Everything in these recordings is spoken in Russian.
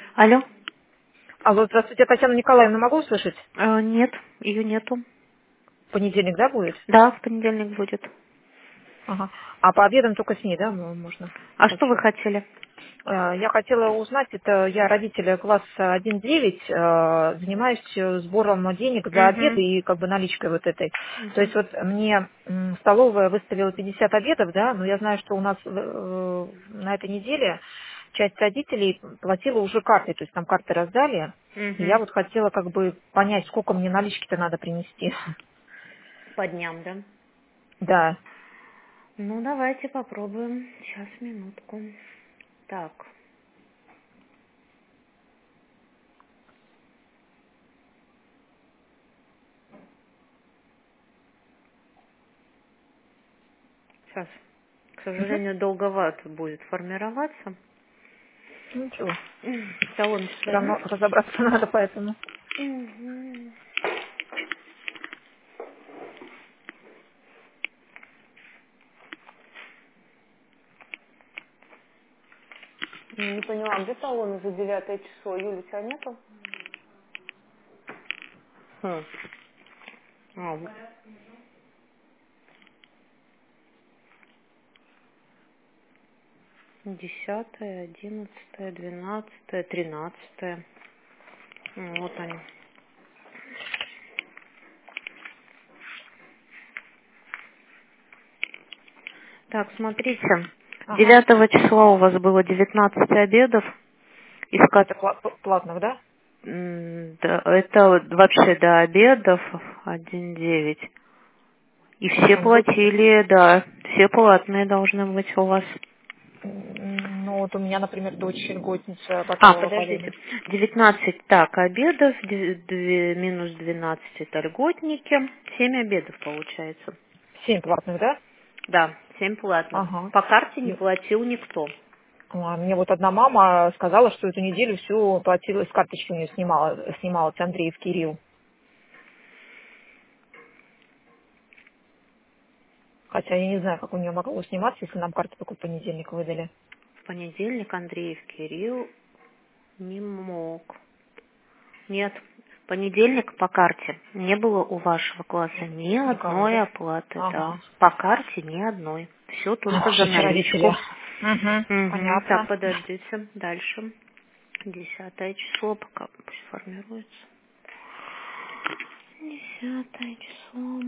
Алло. Алло, здравствуйте, Татьяна Николаевна, могу услышать? Нет, ее нету. В понедельник, да, будет? Да, в понедельник будет. Ага. А по обедам только с ней, да, можно А что вы пообщаться? хотели? Я хотела узнать, это я родитель класса 1-9, занимаюсь сбором денег за обеды Угу. и как бы наличкой вот этой. То Угу. есть вот мне столовая выставила 50 обедов, да, но я знаю, что у нас на этой неделе часть родителей платила уже картой, то есть там карты раздали. И я Угу. вот хотела как бы понять, сколько мне налички-то надо принести. По дням, да? Да. Ну, давайте попробуем. Сейчас, минутку. Так. Сейчас. К Мгм. сожалению, долговато будет формироваться. Ничего. Талончик Все равно возьмите. разобраться надо, поэтому. Угу. Не поняла, а где талоны за 9 число? Юля, у тебя нету? Хм. А, 10, 11, 12, 13. Вот они. Так, смотрите. Ага. 9 числа у вас было 19 обедов, из Это платных, да? да, это вот вообще до обедов 1,9. И все А льготники? платили, да, все платные должны быть у вас. Ну, вот у меня, например, дочь льготница А, бакового подождите. полена. 19 так обедов, минус 12 это льготники. 7 обедов получается. 7 платных, да? Да, 7 платных. Ага. По карте не Ну, платил никто. мне вот одна мама сказала, что эту неделю всю платила, с карточки у нее снимала Андреев Кирилл. Хотя я не знаю, как у нее могло сниматься, если нам карту только в понедельник выдали. В понедельник Андреев Кирилл не мог. Нет, в понедельник по карте не было у вашего класса ни Никого, одной да? оплаты, да. Ага. По карте ни одной. Все только Ох, за эти родители. наличку. Угу, Угу. Так, понятно. подождите. Дальше. 10 число, пока пусть формируется. 10 число.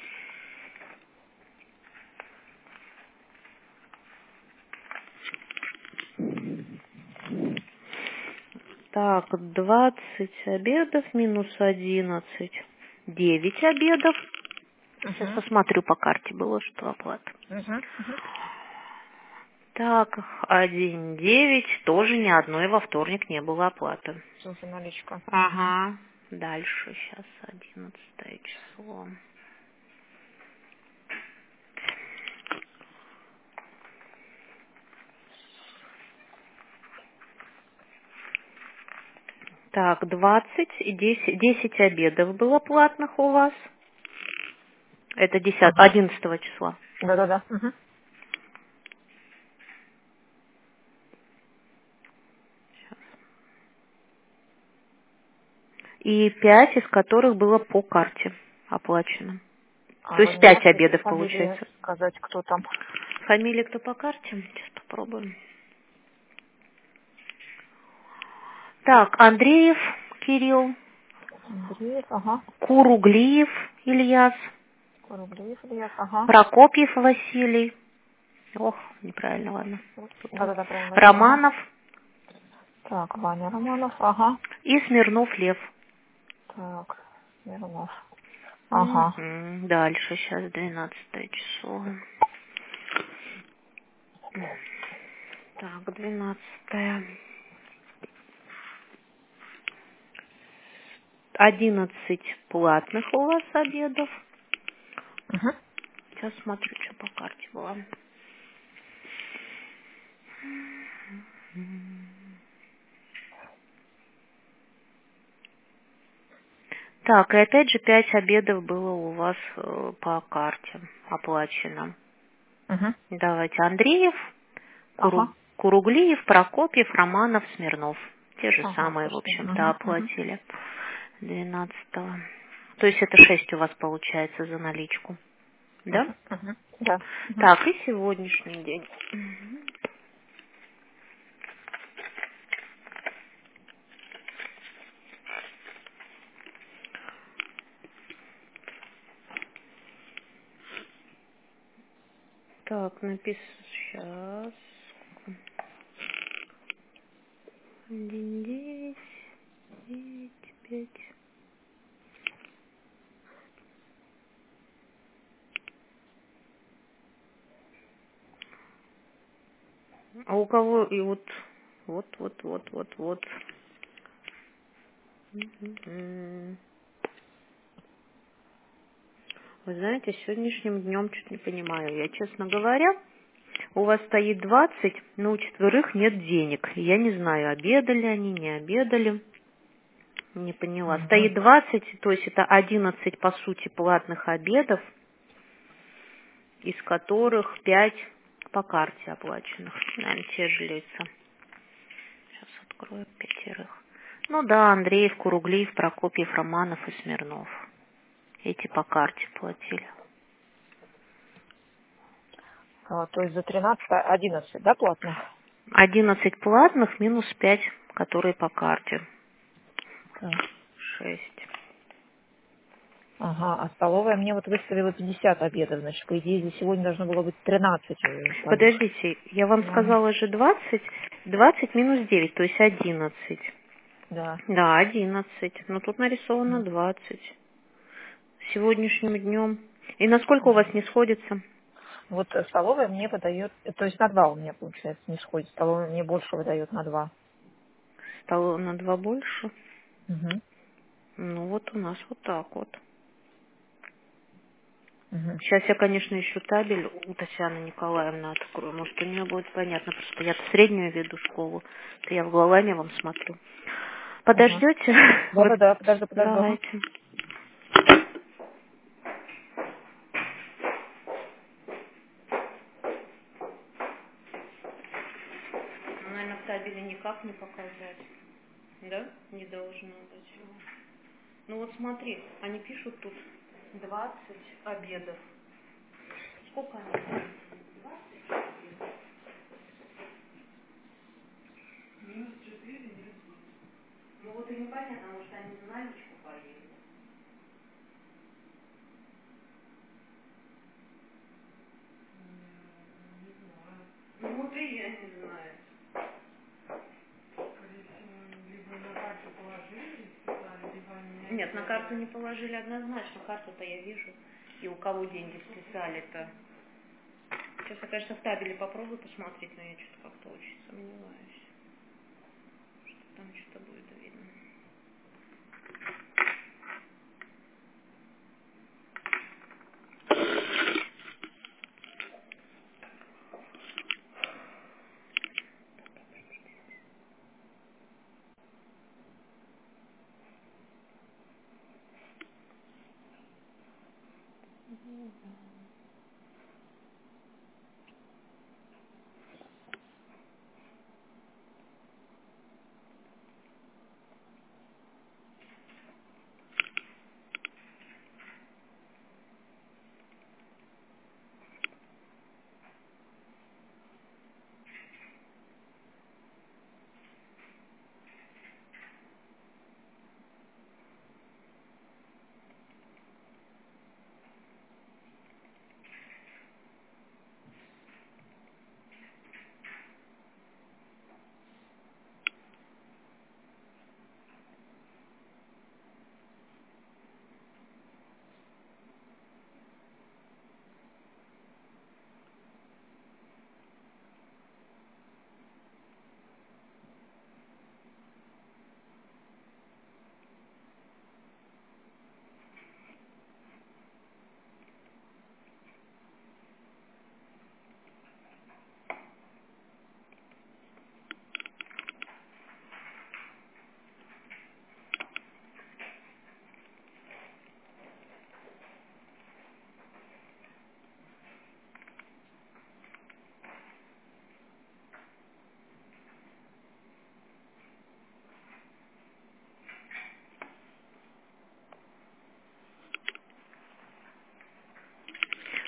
Так, 20 обедов минус 11. 9 обедов. Сейчас Угу, посмотрю по карте, было что оплата. угу, угу. Так, 1,9. Тоже ни одной во вторник не было оплаты. Все за наличка. Угу. Ага. Дальше, сейчас 11 число. Так, 20 и 10 обедов было платных у вас. Это 11 числа. Да-да-да. Угу. И 5 из которых было по карте оплачено. А То вы есть не 5 можете обедов фамилии получается. сказать, кто там? Фамилия кто по карте? Сейчас попробуем. Так, Андреев Кирилл, Андреев, ага. Куруглиев Ильяс, Рублев, Ильяс, ага. Прокопьев Василий. Ох, неправильно, ладно. Тут он. Да-да-да, правильно возьму, ага. Романов Так, Ваня Романов, ага. и Смирнов Лев. Так, Смирнов. Ага. Мгм. Дальше, сейчас 12 число. Так, 12. 11 платных у вас обедов. Угу. Сейчас смотрю, что по карте было. Так, и опять же 5 обедов было у вас по карте оплачено. Угу. Давайте Андреев, Ага. Куруглиев, Прокопьев, Романов, Смирнов. Те же Ага, самые, в слушайте. общем-то, оплатили 12-го. То есть это 6 у вас получается за наличку. Да? Да. Так, и сегодняшний день. Мгм. Так, написано сейчас. 1, 10, 9, 5. А у кого и вот. Мгм. Вы знаете, сегодняшним днем чуть не понимаю. Я, честно говоря, у вас стоит 20, но у четверых нет денег. Я не знаю, обедали они, не обедали. Не поняла. Стоит 20, то есть это 11, по сути, платных обедов, из которых 5 по карте оплаченных. Наверное, те же лица. Сейчас открою 5. Ну да, Андреев, Куруглиев, Прокопьев, Романов и Смирнов. Эти по карте платили. То есть за 13, 11, да, платных? 11 платных минус 5, которые по карте. Так. 6. Ага, а столовая мне вот выставила 50 обедов, значит, по идее, за сегодня должно было быть 13 своих. Подождите, я вам Ну, сказала же 20, 20 минус 9, то есть 11. да. Да, 11. Но тут нарисовано 20. Сегодняшним днем. И насколько у вас не сходится? Вот столовая мне выдает, то есть на 2 у меня, получается, не сходит. Столовая мне больше выдает на 2. Стало на 2 больше. Угу. Ну вот у нас вот так вот. Угу. Сейчас я, конечно, ищу табель у Татьяны Николаевны открою. Может, у нее будет понятно. Просто я-то среднюю веду школу. То я в голове вам смотрю. Ага. Подождете? Вот. Да-да-да, подожду. Ага. Давайте. Наверное, в табеле никак не показать. Да? Не должно быть. Ну вот смотри, они пишут тут 20 обедов. Сколько они? 20? Ну вот и непонятно, может они за наличку поели. Ну вот и я не знаю. Нет, на карту не положили однозначно. Карту-то я вижу. И у кого деньги списали-то. Сейчас я, конечно, в табеле попробую посмотреть, но я что-то как-то очень сомневаюсь, что там что-то будет видно.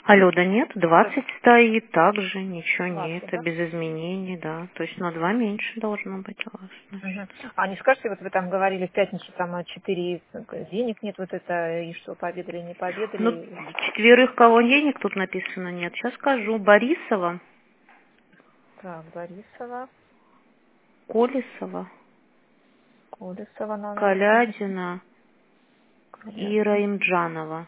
Алло, да нет, 20 стоит, так же, ничего 20, нет, да? без изменений, да. То есть на 2 меньше должно быть у вас. Мгм. Значит. А не скажете, вот вы там говорили в пятницу, там 4 денег нет, вот это, и что, пообедали, не Ну, пообедали? четверых кого денег тут написано нет. Сейчас скажу. Борисова, Так, Борисова, Колесова, Колесова номер один. Колядина и Понятно. Раимджанова.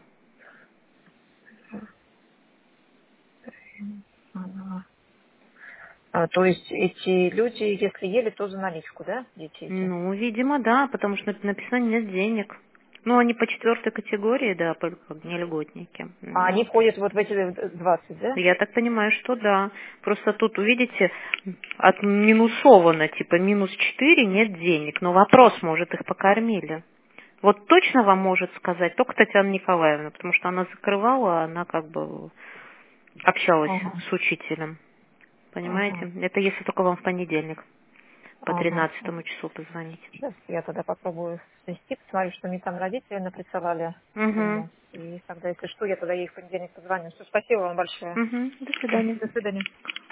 Ага. То есть эти люди, если ели, то за наличку, да, дети эти? Ну, видимо, да, потому что написано нет денег. Ну, они по 4 категории, да, как не льготники. А они Вот. входят вот в эти 20, да? Я так понимаю, что да. Просто тут, увидите, отминусовано, типа -4 нет денег. Но вопрос, может, их покормили. Вот точно вам может сказать только Татьяна Николаевна, потому что она закрывала, она как бы общалась Ага. с учителем. Ага. Понимаете? Это если только вам в понедельник по Ага. 13 числу позвонить. Сейчас я тогда попробую свести, посмотрю, что мне там родители наприсылали Угу. сумму. И тогда, если что, я тогда ей в понедельник позвоню. Все, спасибо вам большое. Угу. До Всё, свидания. до свидания.